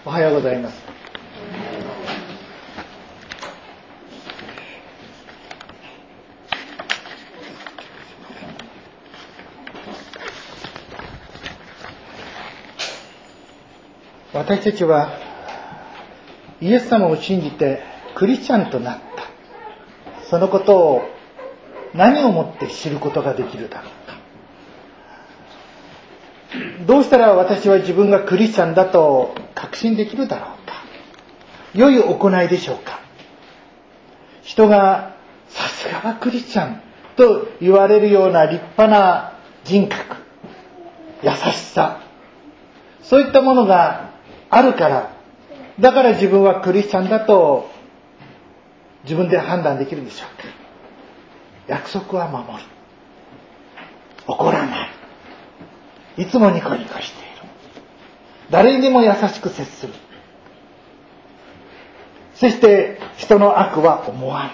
おはようございます。私たちはイエス様を信じてクリスチャンとなった。そのことを何をもって知ることができるだろうか。どうしたら私は自分がクリスチャンだと確信できるだろうか。良い行いでしょうか。人がさすがはクリスチャンと言われるような立派な人格、優しさ、そういったものがあるから、だから自分はクリスチャンだと自分で判断できるでしょうか。約束は守る、怒らない、いつもニコニコしている、誰にでも優しく接する、そして人の悪は思わない、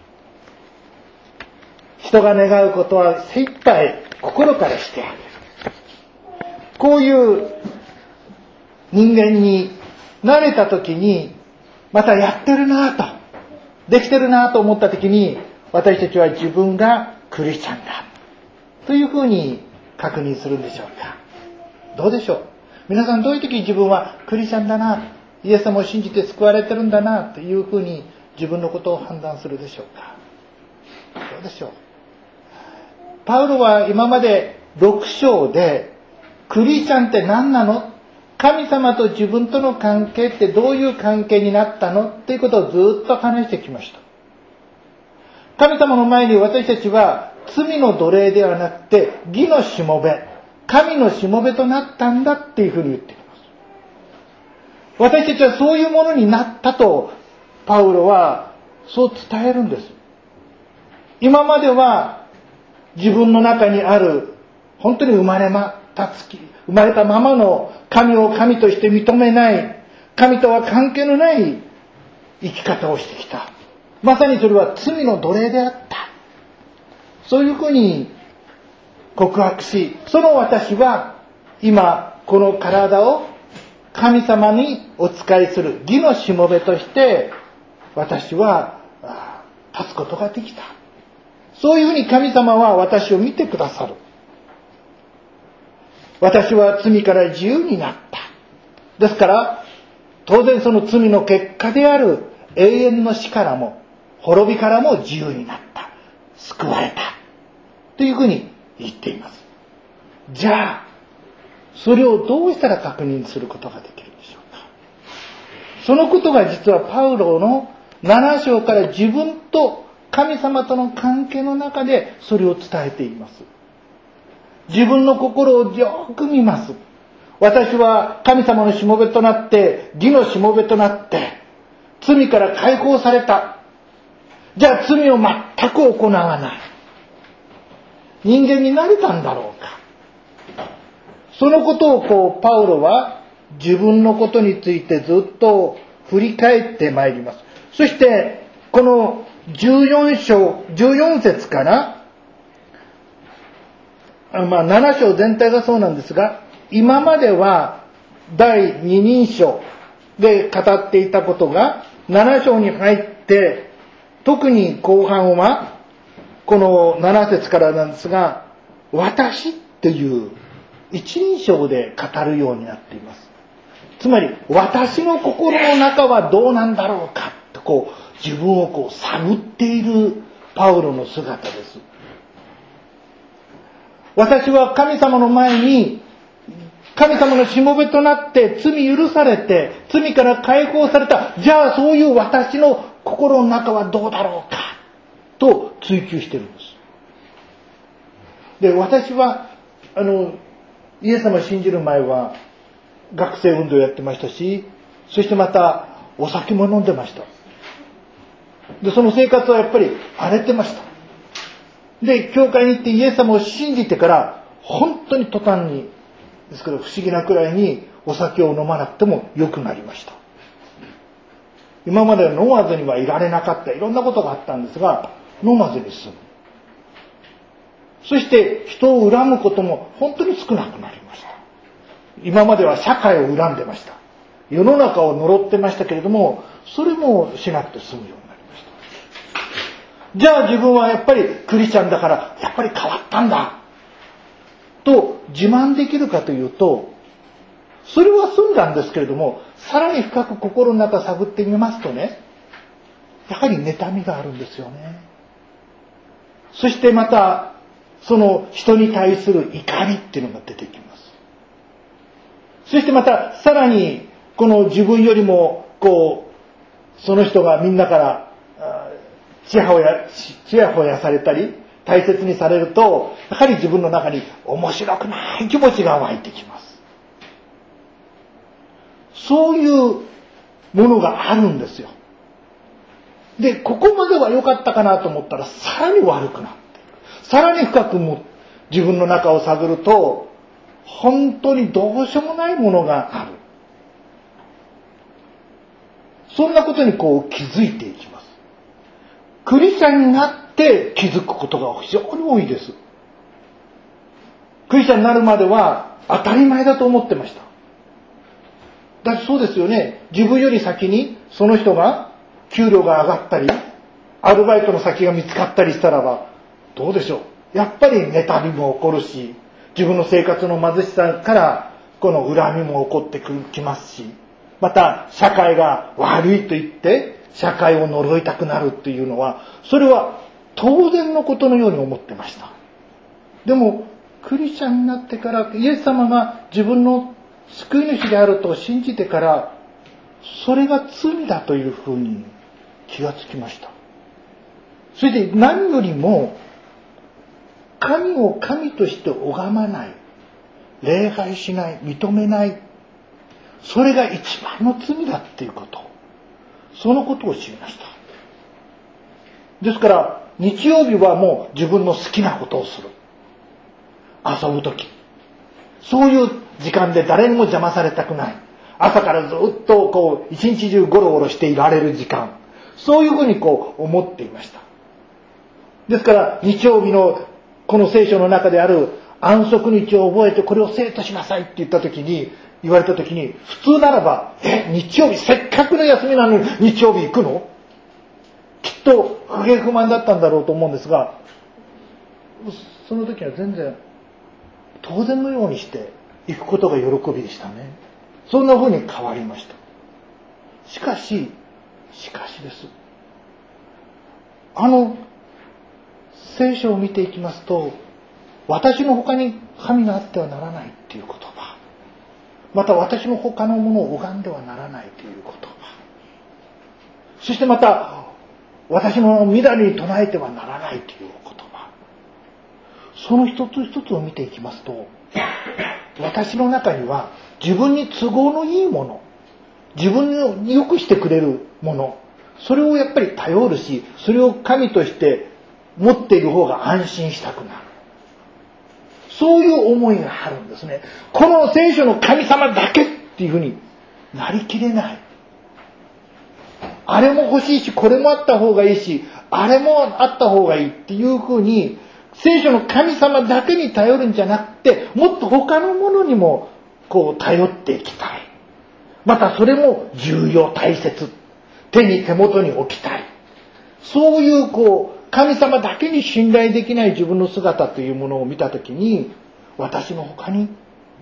人が願うことは精一杯心からしてあげる。こういう人間に慣れた時に、またやってるなと、できてるなと思った時に、私たちは自分がクリスチャンだというふうに確認するんでしょうか。どうでしょう。皆さん、どういう時に自分はクリスチャンだな、イエス様を信じて救われてるんだなというふうに自分のことを判断するでしょうか。どうでしょう。パウロは今まで6章で、クリスチャンって何なの、神様と自分との関係ってどういう関係になったのっていうことをずっと話してきました。神様の前に私たちは罪の奴隷ではなくて義のしもべ、神のしもべとなったんだっていうふうに言っています。私たちはそういうものになったとパウロはそう伝えるんです。今までは自分の中にある本当に生まれたままの神を神として認めない、神とは関係のない生き方をしてきた。まさにそれは罪の奴隷であった。そういうふうに告白し、その私は今この体を神様にお仕えする義のしもべとして私は立つことができた。そういうふうに神様は私を見てくださる。私は罪から自由になった。ですから当然その罪の結果である永遠の死からも滅びからも自由になった、救われたというふうに言っています。じゃあそれをどうしたら確認することができるでしょうか。そのことが実はパウロの7章から自分と神様との関係の中でそれを伝えています。自分の心をよく見ます。私は神様のしもべとなって、義のしもべとなって罪から解放された。じゃあ罪を全く行わない人間になれたんだろうか。そのことをパウロは自分のことについてずっと振り返ってまいります。そしてこの14節から7章全体がそうなんですが、今までは第二人称で語っていたことが7章に入って、特に後半はこの7節からなんですが、私っていう一人称で語るようになっています。つまり私の心の中はどうなんだろうかと自分を探っているパウロの姿です。私は神様の前に神様のしもべとなって罪許されて罪から解放された。じゃあそういう私の心の中はどうだろうかと追求しているんです。で、私はイエス様を信じる前は学生運動をやってましたし、そしてまたお酒も飲んでました。で、その生活はやっぱり荒れてました。で、教会に行ってイエス様を信じてから本当に途端にですから不思議なくらいにお酒を飲まなくても良くなりました。今までは飲まずにはいられなかった、いろんなことがあったんですが、飲まずに済む。そして人を恨むことも本当に少なくなりました。今までは社会を恨んでました。 世の中を呪ってましたけれども、それもしなくて済むようになりました。じゃあ自分はやっぱりクリスチャンだからやっぱり変わったんだと自慢できるかというと、それは済んだんですけれども、さらに深く心の中探ってみますとね、やはり妬みがあるんですよね。そしてまたその人に対する怒りっていうのが出てきます。そしてまたさらにこの自分よりもその人がみんなからちやほやされたり大切にされると、やはり自分の中に面白くない気持ちが湧いてきます。そういうものがあるんですよ。で、ここまでは良かったかなと思ったら、さらに悪くなっていく。さらに深く自分の中を探ると、本当にどうしようもないものがある。そんなことに気づいていきます。クリスチャンになって気づくことが非常に多いです。クリスチャンになるまでは当たり前だと思ってました。だってそうですよね。自分より先にその人が給料が上がったり、アルバイトの先が見つかったりしたらば、どうでしょう。やっぱり妬みも起こるし、自分の生活の貧しさからこの恨みも起こってきますし、また社会が悪いと言って社会を呪いたくなるっていうのは、それは当然のことのように思ってました。でもクリスチャンになってから、イエス様が自分の救い主であると信じてから、それが罪だというふうに気がつきました。それで何よりも神を神として拝まない、礼拝しない、認めない、それが一番の罪だっていうこと、そのことを知りました。ですから日曜日はもう自分の好きなことをする。遊ぶとき、そういう時間で誰にも邪魔されたくない、朝からずっと一日中ゴロゴロしていられる時間、そういうふうに思っていました。ですから日曜日のこの聖書の中である安息日を覚えてこれを聖としなさいって言われた時に、普通ならば日曜日、せっかくの休みなのに日曜日行くの？きっと不平不満だったんだろうと思うんですが、その時は全然当然のようにして行くことが喜びでしたね。そんな風に変わりました。しかしです。聖書を見ていきますと、私の他に神があってはならないっていう言葉、また私の他のものを拝んではならないという言葉、そしてまた私のみだりに唱えてはならないという言葉、その一つ一つを見ていきますと、私の中には自分に都合のいいもの、自分に良くしてくれるもの、それをやっぱり頼るし、それを神として持っている方が安心したくなる。そういう思いがあるんですね。この聖書の神様だけっていうふうになりきれない。あれも欲しいし、これもあった方がいいし、あれもあった方がいいっていうふうに、聖書の神様だけに頼るんじゃなくて、もっと他のものにも頼っていきたい。またそれも重要、大切。手元に置きたい。そういう神様だけに信頼できない自分の姿というものを見たときに、私の他に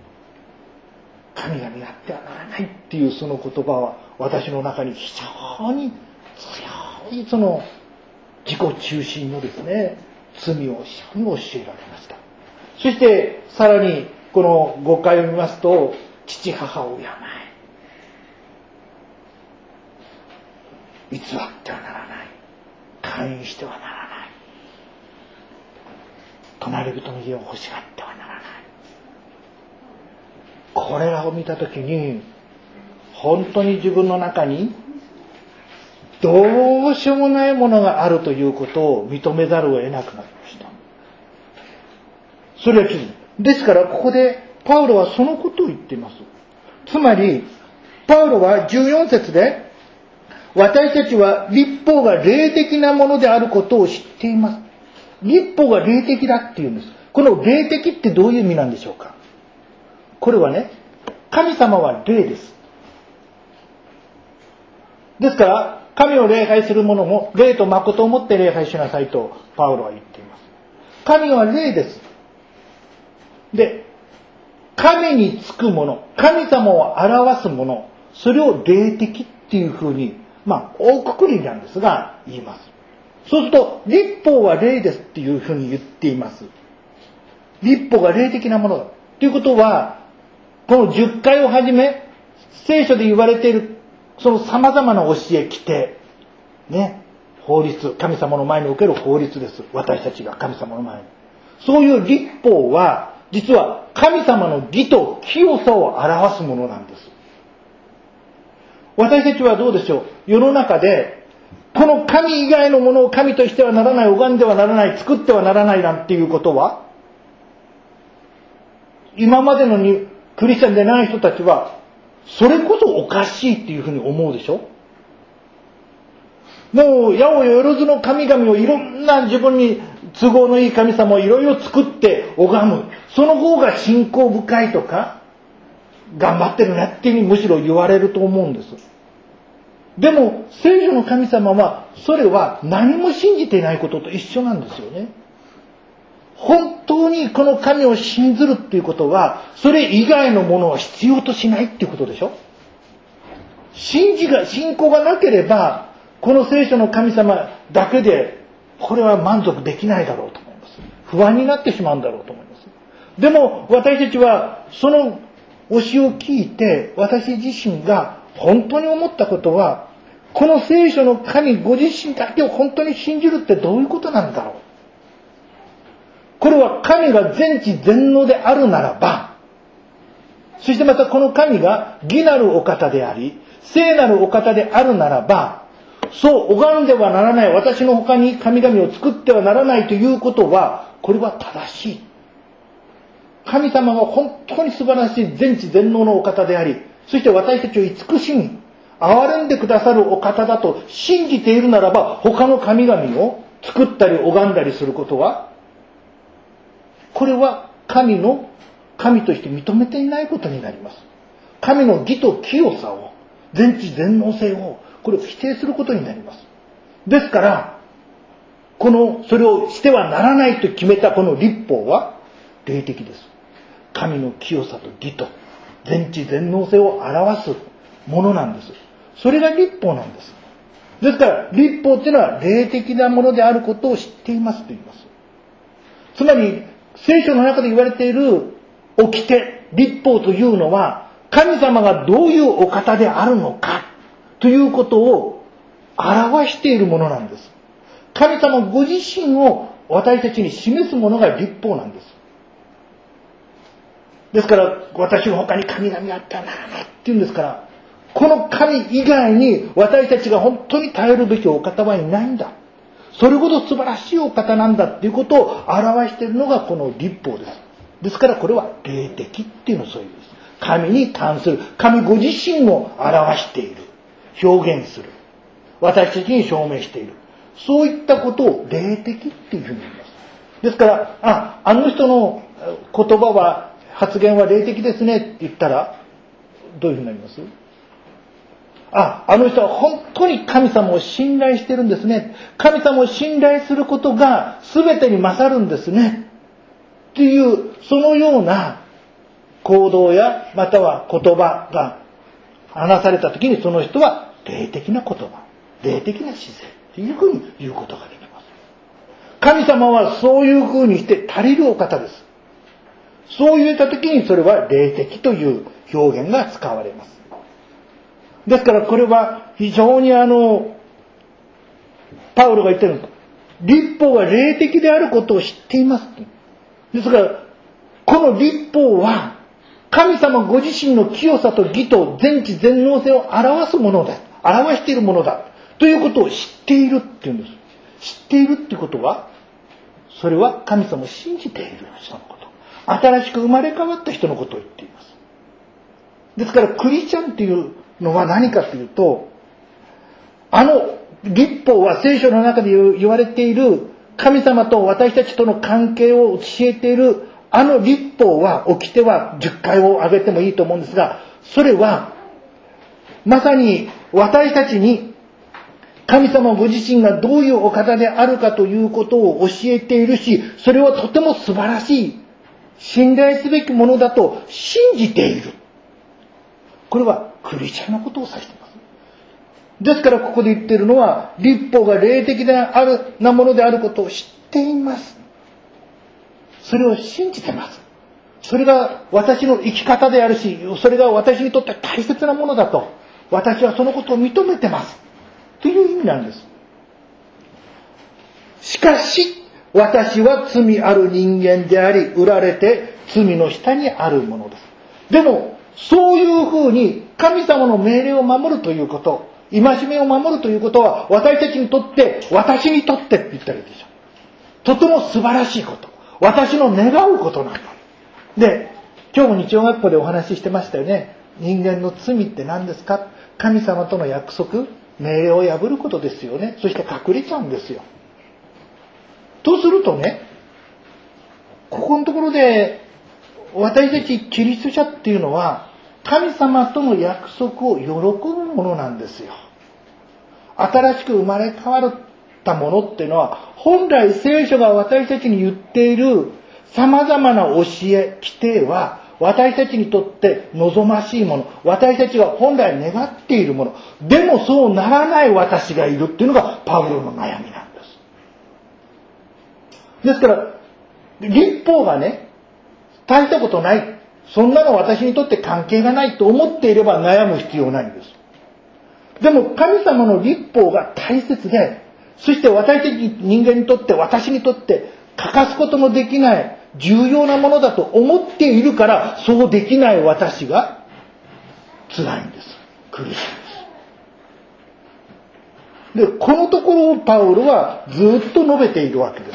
神が担ってはならないっていうその言葉は、私の中に非常に強いその自己中心のですね、罪を非常に教えられました。そしてさらにこの5回を見ますと、父母を敬え、偽ってはならない、姦淫してはならない、隣人の家を欲しがってはならない。これらを見たときに、本当に自分の中にどうしようもないものがあるということを認めざるを得なくなりました。それはですから、ここでパウロはそのことを言っています。つまりパウロは14節で、私たちは律法が霊的なものであることを知っています。律法が霊的だっていうんです。この霊的ってどういう意味なんでしょうか。これはね、神様は霊です。 ですから、神を礼拝する者も、霊と誠をもって礼拝しなさいと、パウロは言っています。神は霊です。で、神につくもの、神様を表すもの、それを霊的っていうふうに、大くくりなんですが、言います。そうすると、律法は霊ですっていうふうに言っています。律法が霊的なものだ。ということは、この10回をはじめ、聖書で言われている、その様々な教え、規定、ね、法律、神様の前における法律です。私たちが神様の前に。そういう律法は、実は神様の義と清さを表すものなんです。私たちはどうでしょう。世の中で、この神以外のものを神としてはならない、拝んではならない、作ってはならないなんていうことは、今までのクリスチャンでない人たちは、それこそおかしいっていうふうに思うでしょ。もう、八百万の神々をいろんな自分に都合のいい神様をいろいろ作って拝む。その方が信仰深いとか、頑張ってるねっていうふうにむしろ言われると思うんです。でも、聖書の神様は、それは何も信じていないことと一緒なんですよね。本当にこの神を信ずるっていうことは、それ以外のものは必要としないっていうことでしょ。信仰がなければ、この聖書の神様だけで、これは満足できないだろうと思います。不安になってしまうんだろうと思います。でも、私たちは、その教えを聞いて、私自身が本当に思ったことは、この聖書の神ご自身だけを本当に信じるってどういうことなんだろう。これは神が全知全能であるならば、そしてまたこの神が義なるお方であり、聖なるお方であるならば、そう拝んではならない、私の他に神々を作ってはならないということは、これは正しい。神様が本当に素晴らしい全知全能のお方であり、そして私たちを慈しみ、憐れんでくださるお方だと信じているならば、他の神々を作ったり拝んだりすることは、これは神として認めていないことになります。神の義と清さを、全知全能性を、これを否定することになります。ですから、それをしてはならないと決めたこの律法は霊的です。神の清さと義と全知全能性を表すものなんです。それが律法なんです。ですから、律法っていうのは霊的なものであることを知っていますと言います。つまり、聖書の中で言われている掟、律法というのは、神様がどういうお方であるのかということを表しているものなんです。神様ご自身を私たちに示すものが律法なんです。ですから、私の他に神々があったなっていうんですから、この神以外に私たちが本当に頼るべきお方はいないんだ。それほど素晴らしいお方なんだっていうことを表しているのがこの律法です。ですからこれは霊的っていうのをそういうんです。神に関する、神ご自身を表している。表現する。私たちに証明している。そういったことを霊的っていうふうに言います。ですから、あの人の言葉は、発言は霊的ですねって言ったら、どういうふうになります？あの人は本当に神様を信頼してるんですね。神様を信頼することが全てに勝るんですね。っていう、そのような行動や、または言葉が話されたときに、その人は霊的な言葉、霊的な姿勢っていうふうに言うことができます。神様はそういうふうにして足りるお方です。そう言ったときにそれは霊的という表現が使われます。ですからこれは非常にパウロが言ってるんです。律法は霊的であることを知っています。ですから、この律法は神様ご自身の清さと義と全知全能性を表すものだ。表しているものだ。ということを知っているっていうんです。知っているっていうことは、それは神様を信じている人のこと。新しく生まれ変わった人のことを言っています。ですから、クリスチャンっていうのは何かというと、律法は聖書の中で言われている神様と私たちとの関係を教えている律法は、掟は10回を挙げてもいいと思うんですが、それはまさに私たちに神様ご自身がどういうお方であるかということを教えているし、それはとても素晴らしい、信頼すべきものだと信じている。これはクリスチャンのことを指しています。ですからここで言っているのは、律法が霊的なものであることを知っています。それを信じてます。それが私の生き方であるし、それが私にとって大切なものだと、私はそのことを認めてます。という意味なんです。しかし、私は罪ある人間であり、売られて罪の下にあるものです。でも、そういうふうに神様の命令を守るということ、戒めを守るということは、私たちにとって、私にとってって言ったらいいでしょ。とても素晴らしいこと。私の願うことなんだ。で、今日も日曜学校でお話ししてましたよね。人間の罪って何ですか？神様との約束、命令を破ることですよね。そして隠れちゃうんですよ。とするとね、ここのところで、私たちキリスト者っていうのは、神様との約束を喜ぶものなんですよ。新しく生まれ変わったものっていうのは、本来聖書が私たちに言っている様々な教え、規定は、私たちにとって望ましいもの、私たちが本来願っているもの、でもそうならない私がいるっていうのがパウロの悩みなんです。ですから、律法がね、大したことない、そんなの私にとって関係がないと思っていれば悩む必要ないんです。でも神様の律法が大切で、そして私たち人間にとって、私にとって欠かすことのできない重要なものだと思っているから、そうできない私が辛いんです。苦しいんです。で、このところをパウロはずっと述べているわけです。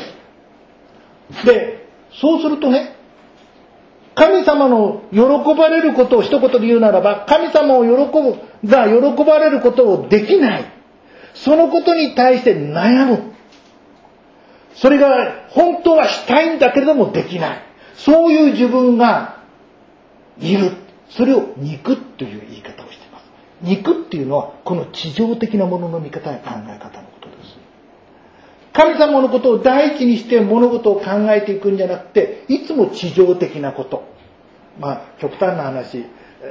で、そうするとね、神様の喜ばれることを一言で言うならば、神様を喜ばれることをできない。そのことに対して悩む。それが本当はしたいんだけれどもできない。そういう自分がいる。それを肉という言い方をしています。肉っていうのはこの地上的なものの見方や考え方のことです。神様のことを第一にして物事を考えていくんじゃなくて、いつも地上的なこと。極端な話、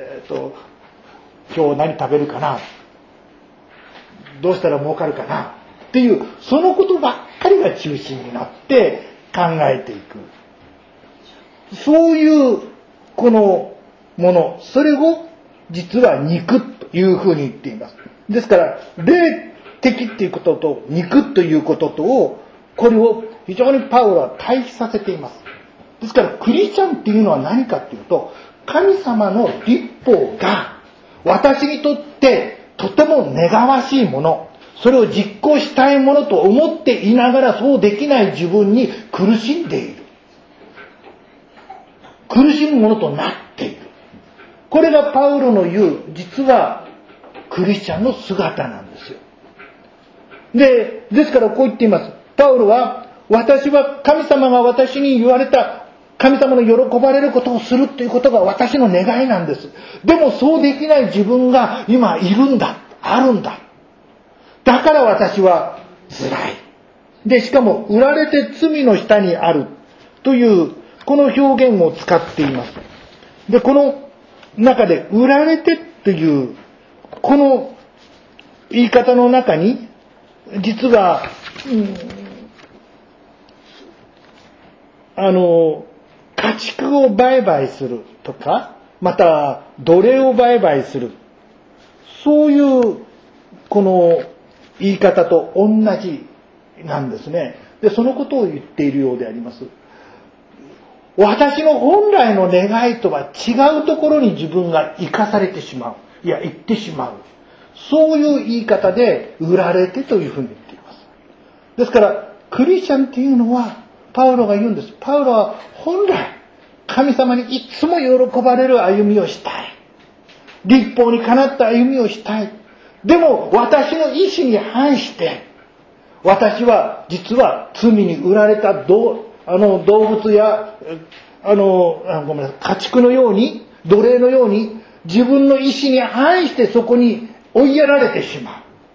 今日何食べるかな、どうしたら儲かるかなっていう、そのことばっかりが中心になって考えていく。そういうこのもの、それを実は肉というふうに言っています。ですから、霊的っていうことと肉ということとを、これを非常にパウロは対比させています。ですからクリスチャンっていうのは何かっていうと、神様の律法が私にとってとても願わしいもの、それを実行したいものと思っていながらそうできない自分に苦しんでいる。苦しむものとなっている。これがパウロの言う、実はクリスチャンの姿なんですよ。ですからこう言っています。パウロは、私は神様が私に言われた神様の喜ばれることをするということが私の願いなんです。でもそうできない自分が今いるんだ。あるんだ。だから私は辛い。で、しかも売られて罪の下にあるというこの表現を使っています。で、この中で売られてというこの言い方の中に実は、家畜を売買するとか、また奴隷を売買する、そういうこの言い方と同じなんですね。で、そのことを言っているようであります。私の本来の願いとは違うところに自分が生かされてしまう。いや、行ってしまう。そういう言い方で売られてというふうに言っています。ですから、クリスチャンっていうのは、パウロが言うんです。パウロは本来、神様にいつも喜ばれる歩みをしたい。律法にかなった歩みをしたい。でも、私の意志に反して、私は実は罪に売られた動物や、家畜のように、奴隷のように、自分の意志に反してそこに追いやられてしまう。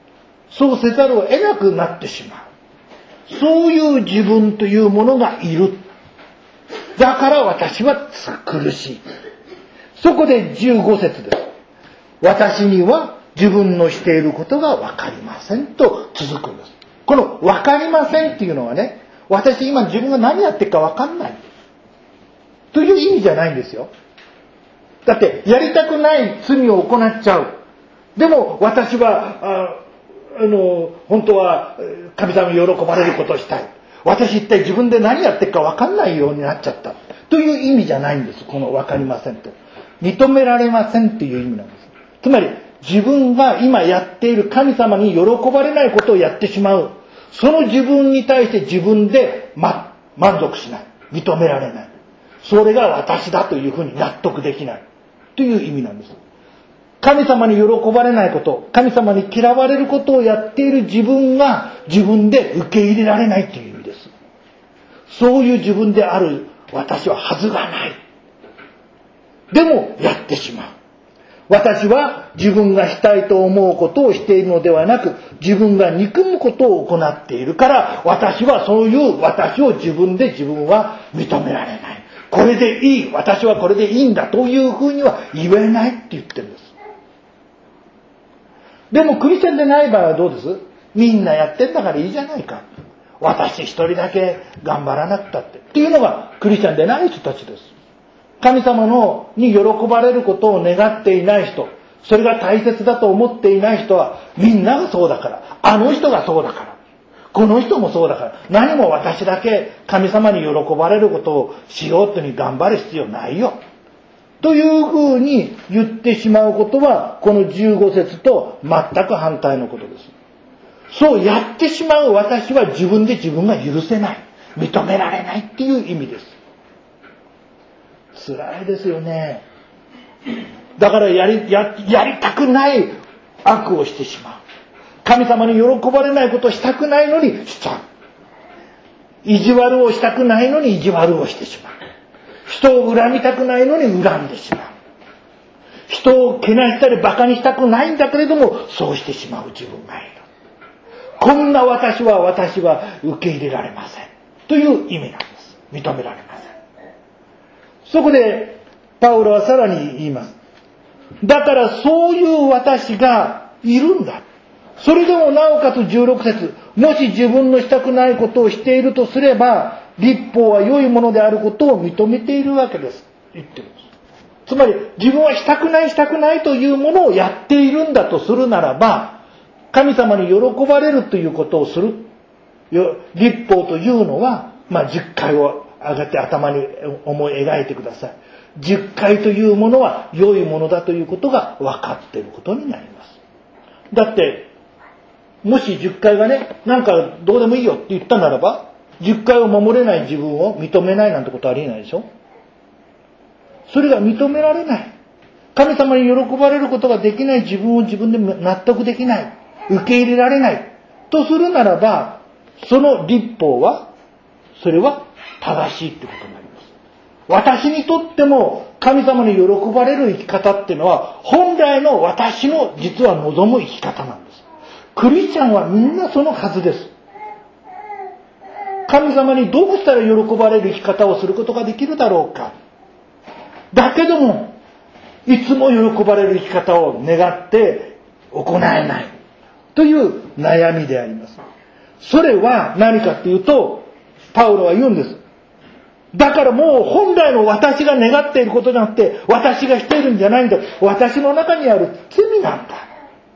そうせざるを得なくなってしまう。そういう自分というものがいる。だから私は苦しい。そこで15節です。私には自分のしていることがわかりませんと続くんです。このわかりませんっていうのはね、私今自分が何やってるかわかんないという意味じゃないんですよ。だってやりたくない罪を行っちゃう。でも私は本当は神様に喜ばれることをしたい。私一体自分で何やってるか分かんないようになっちゃったという意味じゃないんです。この分かりませんと。認められませんという意味なんです。つまり自分が今やっている神様に喜ばれないことをやってしまう。その自分に対して自分で、満足しない。認められない。それが私だというふうに納得できないという意味なんです。神様に喜ばれないこと、神様に嫌われることをやっている自分が自分で受け入れられないという意味です。そういう自分である私ははずがない。でもやってしまう。私は自分がしたいと思うことをしているのではなく、自分が憎むことを行っているから、私はそういう私を自分は認められない。これでいい。私はこれでいいんだというふうには言えないって言ってるんです。でもクリスチャンでない場合はどうです？みんなやってんだからいいじゃないか。私一人だけ頑張らなくたって。っていうのがクリスチャンでない人たちです。神様に喜ばれることを願っていない人、それが大切だと思っていない人は、みんながそうだから、あの人がそうだから、この人もそうだから、何も私だけ神様に喜ばれることをしようとに頑張る必要ないよ。というふうに言ってしまうことは、この15節と全く反対のことです。そうやってしまう私は自分が許せない。認められないっていう意味です。辛いですよね。だからやりたくない悪をしてしまう。神様に喜ばれないことをしたくないのにしちゃう。意地悪をしたくないのに意地悪をしてしまう。人を恨みたくないのに恨んでしまう。人をけなしたり馬鹿にしたくないんだけれども、そうしてしまう自分がいる。こんな私は受け入れられません。という意味なんです。認められません。そこで、パウロはさらに言います。だからそういう私がいるんだ。それでもなおかつ16節、もし自分のしたくないことをしているとすれば、律法は良いものであることを認めているわけです。言ってるんです。つまり、自分はしたくないというものをやっているんだとするならば、神様に喜ばれるということをする。律法というのは、10回を上がって頭に思い描いてください。10回というものは良いものだということが分かっていることになります。だって、もし10回がね、なんかどうでもいいよって言ったならば、10回を守れない自分を認めないなんてことありえないでしょ。それが認められない。神様に喜ばれることができない自分を自分で納得できない。受け入れられない。とするならば、その律法は、それは正しいってことになります。私にとっても神様に喜ばれる生き方っていうのは、本来の私の実は望む生き方なんです。クリスチャンはみんなそのはずです。神様にどうしたら喜ばれる生き方をすることができるだろうか。だけども、いつも喜ばれる生き方を願って行えないという悩みであります。それは何かっていうと、パウロは言うんです。だからもう本来の私が願っていることじゃなくて、私がしているんじゃないんだ。私の中にある罪なんだ。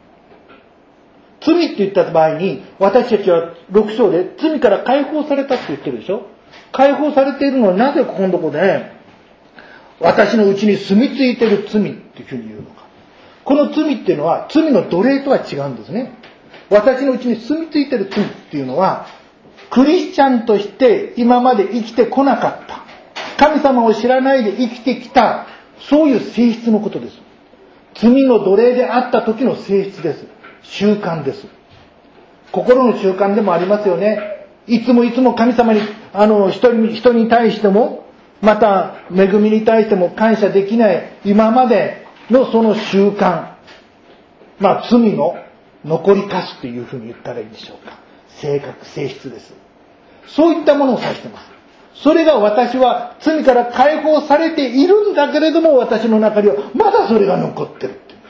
罪って言った場合に、私たちは6章で罪から解放されたって言ってるでしょ。解放されているのはなぜここのとこで、私のうちに住み着いている罪っていうふうに言うのか。この罪っていうのは、罪の奴隷とは違うんですね。私のうちに住み着いている罪っていうのは、クリスチャンとして今まで生きてこなかった。神様を知らないで生きてきた、そういう性質のことです。罪の奴隷であった時の性質です。習慣です。心の習慣でもありますよね。いつも神様に、人に対しても、また恵みに対しても感謝できない今までのその習慣。罪の残りかすというふうに言ったらいいんでしょうか。性格、性質です。そういったものを指しています。それが私は罪から解放されているんだけれども、私の中にはまだそれが残ってるって言うんです。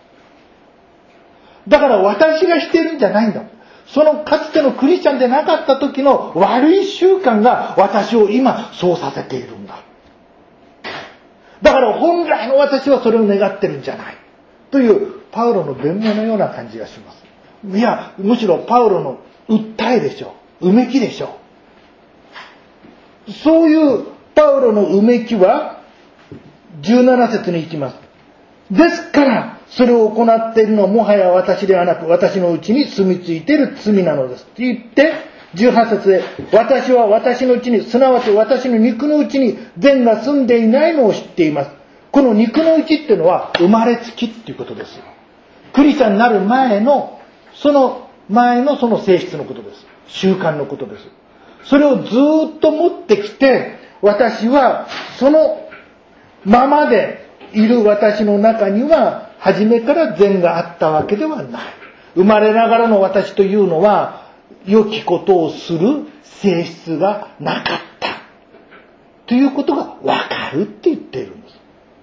だから私がしてるんじゃないんだ。そのかつてのクリスチャンでなかった時の悪い習慣が私を今そうさせているんだ。だから本来の私はそれを願ってるんじゃないというパウロの弁明のような感じがします。いや、むしろパウロの訴えでしょう。うめきでしょう。そういうパウロのうめきは17節に行きます。ですからそれを行っているのはもはや私ではなく私のうちに住み着いている罪なのですって言って18節で私は私のうちにすなわち私の肉のうちに善が住んでいないのを知っています。この肉のうちっていうのは生まれつきっていうことです。クリスチャンになる前のその性質のことです。習慣のことです。それをずっと持ってきて私はそのままでいる私の中には初めから善があったわけではない。生まれながらの私というのは良きことをする性質がなかったということがわかるって言っているんです。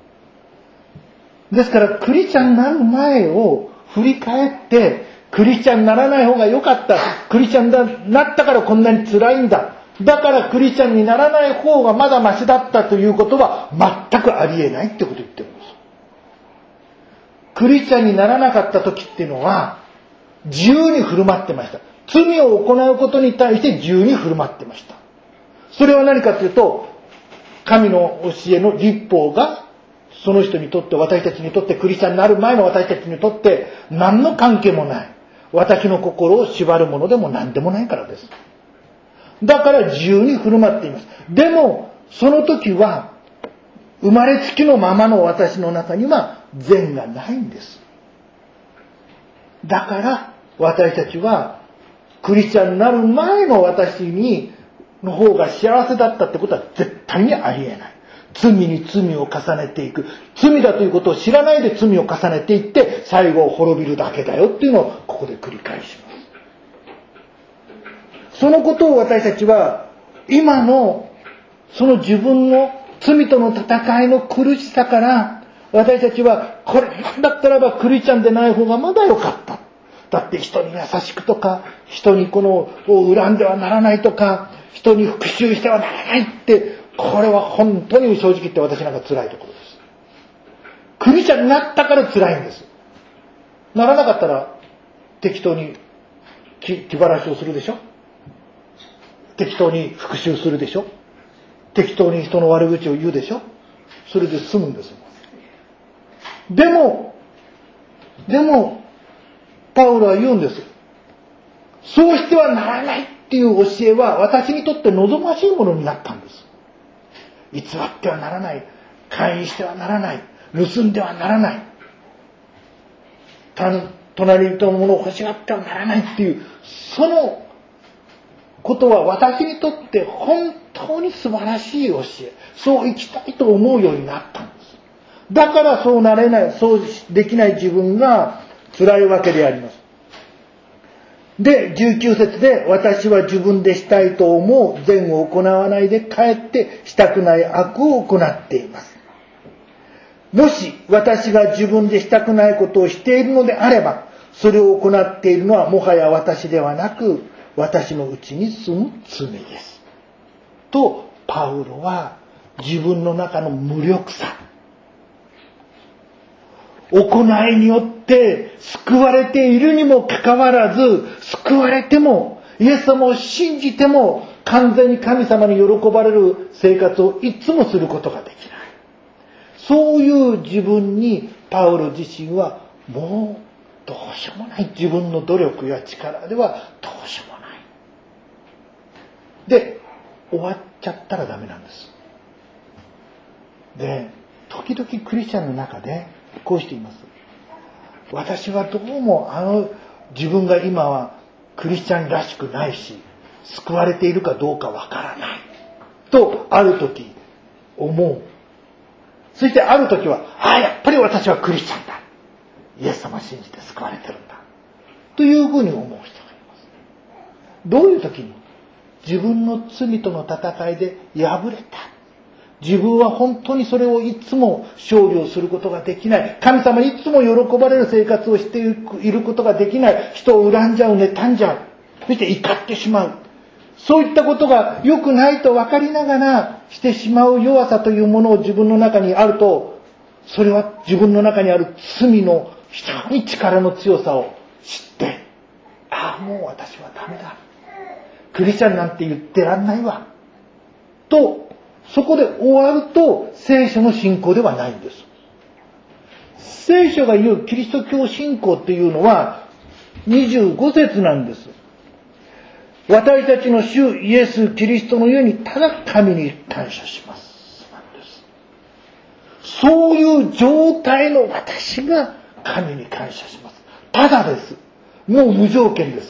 ですからクリスチャンになる前を振り返ってクリスチャンにならない方が良かった。クリスチャンになったからこんなに辛いんだ。だからクリスチャンにならない方がまだマシだったということは全くありえないってことを言ってるんです。クリスチャンにならなかった時っていうのは自由に振る舞ってました。罪を行うことに対して自由に振る舞ってました。それは何かというと神の教えの律法がその人にとって私たちにとってクリスチャンになる前の私たちにとって何の関係もない。私の心を縛るものでも何でもないからです。だから自由に振る舞っています。でもその時は生まれつきのままの私の中には善がないんです。だから私たちはクリスチャンになる前の私の方が幸せだったってことは絶対にありえない。罪に罪を重ねていく。罪だということを知らないで罪を重ねていって最後滅びるだけだよっていうのをここで繰り返します。そのことを私たちは今のその自分の罪との戦いの苦しさから私たちはこれなんだったらばクリスチャンでない方がまだ良かった。だって人に優しくとか人にこの恨んではならないとか人に復讐してはならないってこれは本当に正直言って私なんか辛いところです。クリスチャンになったから辛いんです。ならなかったら適当に気晴らしをするでしょ。適当に復讐するでしょ。適当に人の悪口を言うでしょ。それで済むんです。でもパウロは言うんです。そうしてはならないっていう教えは私にとって望ましいものになったんです。偽ってはならない。姦淫してはならない。盗んではならない。隣人のものを欲しがってはならないっていうそのことは私にとって本当に素晴らしい教え。そう生きたいと思うようになったんです。だからそうなれない、そうできない自分が辛いわけであります。で、19節で私は自分でしたいと思う善を行わないでかえってしたくない悪を行っています。もし私が自分でしたくないことをしているのであれば、それを行っているのはもはや私ではなく私のうちに住む罪です。とパウロは自分の中の無力さ、行いによって救われているにもかかわらず、救われてもイエス様を信じても完全に神様に喜ばれる生活をいつもすることができない。そういう自分にパウロ自身はもうどうしようもない。自分の努力や力ではどうしようもない。で、終わっちゃったらダメなんです。で、時々クリスチャンの中でこうしています。私はどうも自分が今はクリスチャンらしくないし、救われているかどうかわからないとある時思う。そしてある時はやっぱり私はクリスチャンだ。イエス様を信じて救われてるんだ。 というふうに思う人がいます。どういう時に自分の罪との戦いで敗れた。自分は本当にそれをいつも勝利をすることができない。神様にいつも喜ばれる生活をしていることができない。人を恨んじゃう、妬んじゃう。そして怒ってしまう。そういったことが良くないと分かりながらしてしまう弱さというものを自分の中にあると、それは自分の中にある罪の非常に力の強さを知って、もう私はダメだ。クリスチャンなんて言ってらんないわ。と、そこで終わると聖書の信仰ではないんです。聖書が言うキリスト教信仰っていうのは25節なんです。私たちの主イエス・キリストのゆえにただ神に感謝します。なんです。そういう状態の私が神に感謝します。ただです。もう無条件です。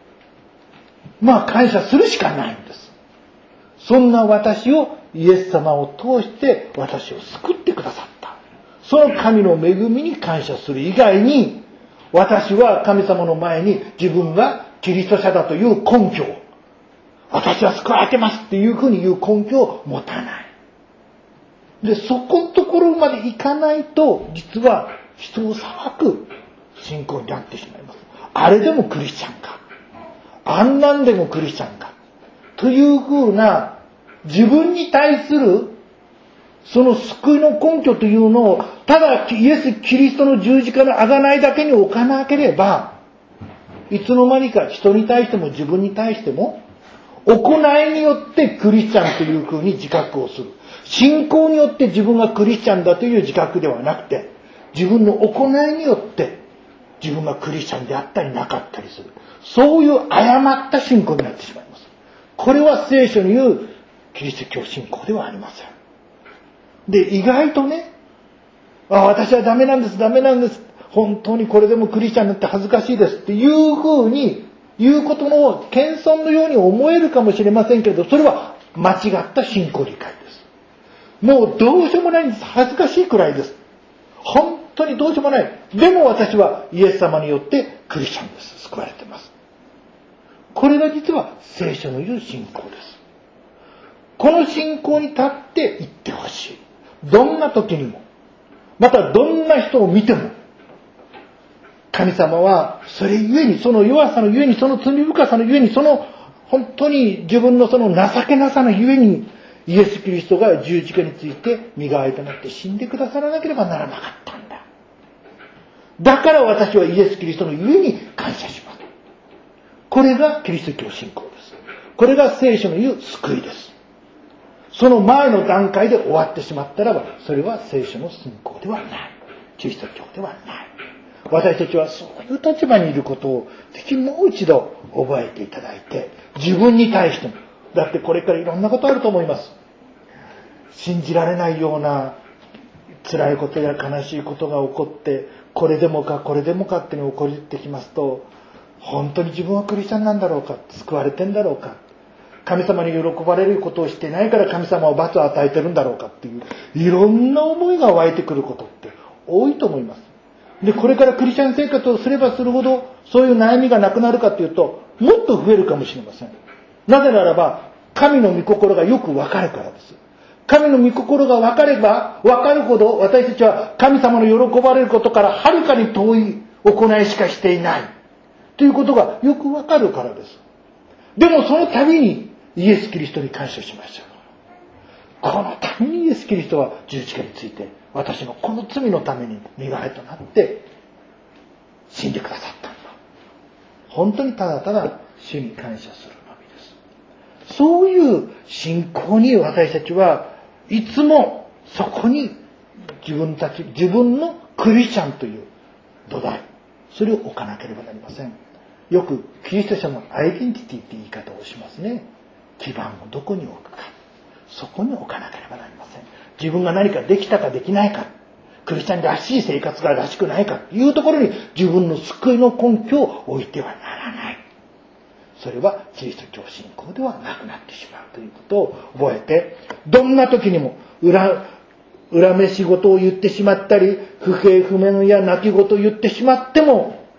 感謝するしかないんです。そんな私をイエス様を通して私を救ってくださった。その神の恵みに感謝する以外に、私は神様の前に自分がキリスト者だという根拠を、私は救われてますっていうふうに言う根拠を持たない。で、そこのところまでいかないと、実は人を裁く信仰になってしまいます。あれでもクリスチャンか。あんなんでもクリスチャンか。というふうな、自分に対するその救いの根拠というのを、ただイエス・キリストの十字架の贖いだけに置かなければ、いつの間にか人に対しても自分に対しても、行いによってクリスチャンというふうに自覚をする。信仰によって自分がクリスチャンだという自覚ではなくて、自分の行いによって自分がクリスチャンであったりなかったりする。そういう誤った信仰になってしまいます。これは聖書に言うキリスト教信仰ではありません。で、意外とね、私はダメなんです、ダメなんです。本当にこれでもクリスチャンになって恥ずかしいですっていうふうに言うことの謙遜のように思えるかもしれませんけれど、それは間違った信仰理解です。もうどうしようもないんです。恥ずかしいくらいです。本当にどうしようもない。でも私はイエス様によってクリスチャンです。救われています。これが実は聖書の言う信仰です。この信仰に立っていってほしい。どんな時にも、またどんな人を見ても、神様はそれゆえに、その弱さのゆえに、その罪深さのゆえに、その本当に自分のその情けなさのゆえに、イエス・キリストが十字架について身代わりとなって死んでくださらなければならなかったんだ。だから私はイエス・キリストのゆえに感謝します。これがキリスト教信仰です。これが聖書の言う救いです。その前の段階で終わってしまったらば、それは聖書の信仰ではない。キリスト教ではない。私たちはそういう立場にいることをぜひもう一度覚えていただいて、自分に対しても、だってこれからいろんなことあると思います。信じられないような辛いことや悲しいことが起こって、これでもかこれでもかっていうのが起こってきますと、本当に自分はクリスチャンなんだろうか、救われてんだろうか、神様に喜ばれることをしてないから神様は罰を与えてるんだろうかっていう、いろんな思いが湧いてくることって多いと思います。で、これからクリスチャン生活をすればするほど、そういう悩みがなくなるかっていうと、もっと増えるかもしれません。なぜならば、神の御心がよくわかるからです。神の御心がわかればわかるほど、私たちは神様の喜ばれることからはるかに遠い行いしかしていないということがよくわかるからです。でもその度にイエス・キリストに感謝しましょう。このためにイエス・キリストは十字架について、私のこの罪のために身代わりとなって死んでくださったんだ。本当にただただ主に感謝するのみです。そういう信仰に私たちはいつもそこに自分のクリスチャンという土台、それを置かなければなりません。よくキリスト者のアイデンティティって言い方をしますね。基盤をどこに置くか、そこに置かなければなりません。自分が何かできたかできないか、クリスチャンらしい生活がらしくないかというところに自分の救いの根拠を置いてはならない。それはキリスト教信仰ではなくなってしまうということを覚えて、どんな時にも恨め仕事を言ってしまったり、不平不満や泣き言を言ってしまっても、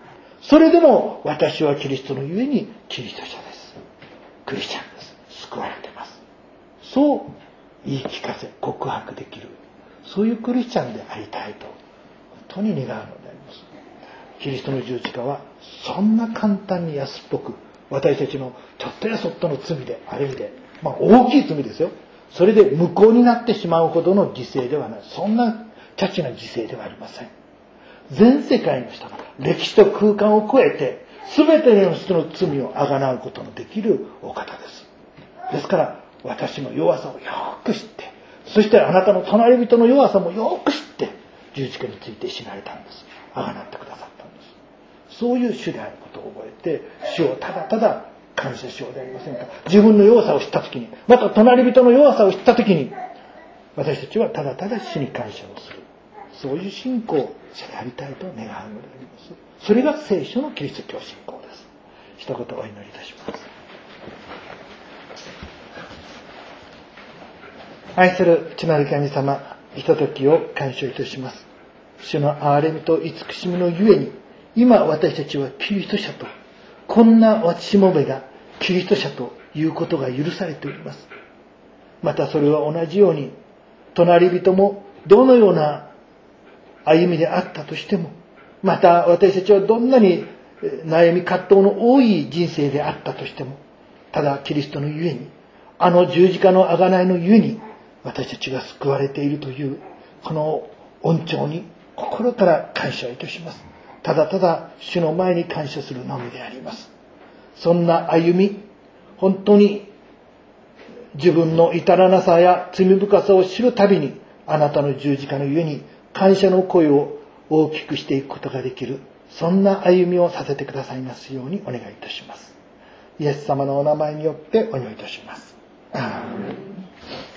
それでも私はキリストのゆえにキリスト者です。クリスチャンです。救われてます。そう言い聞かせ、告白できる。そういうクリスチャンでありたいと、本当に願うのであります。キリストの十字架は、そんな簡単に安っぽく、私たちのちょっとやそっとの罪で、ある意味で、大きい罪ですよ。それで無効になってしまうほどの犠牲ではない。そんなチャチな犠牲ではありません。全世界の人が歴史と空間を超えて、全ての人の罪をあがなうことのできるお方です。ですから、私の弱さをよく知って、そしてあなたの隣人の弱さもよく知って、十字架について死なれたんです。あがなってくださったんです。そういう主であることを覚えて、主をただただ感謝しようではありませんか。自分の弱さを知ったときに、また隣人の弱さを知ったときに、私たちはただただ主に感謝をする。そういう信仰者でありたいと願うのであります。それが聖書のキリスト教信仰です。一言お祈りいたします。愛する父なる神様、ひとときを感謝いたします。主の憐れみと慈しみのゆえに、今私たちはキリスト者と、こんな私もべがキリスト者ということが許されております。またそれは同じように、隣人もどのような歩みであったとしても、また私たちはどんなに悩み葛藤の多い人生であったとしても、ただキリストのゆえに、あの十字架の贖いのゆえに、私たちが救われているという、この恩寵に心から感謝いたします。ただただ主の前に感謝するのみであります。そんな歩み、本当に自分の至らなさや罪深さを知るたびに、あなたの十字架のゆえに感謝の声を大きくしていくことができる、そんな歩みをさせてくださいますようにお願いいたします。イエス様のお名前によってお祈りいたします。アーメン。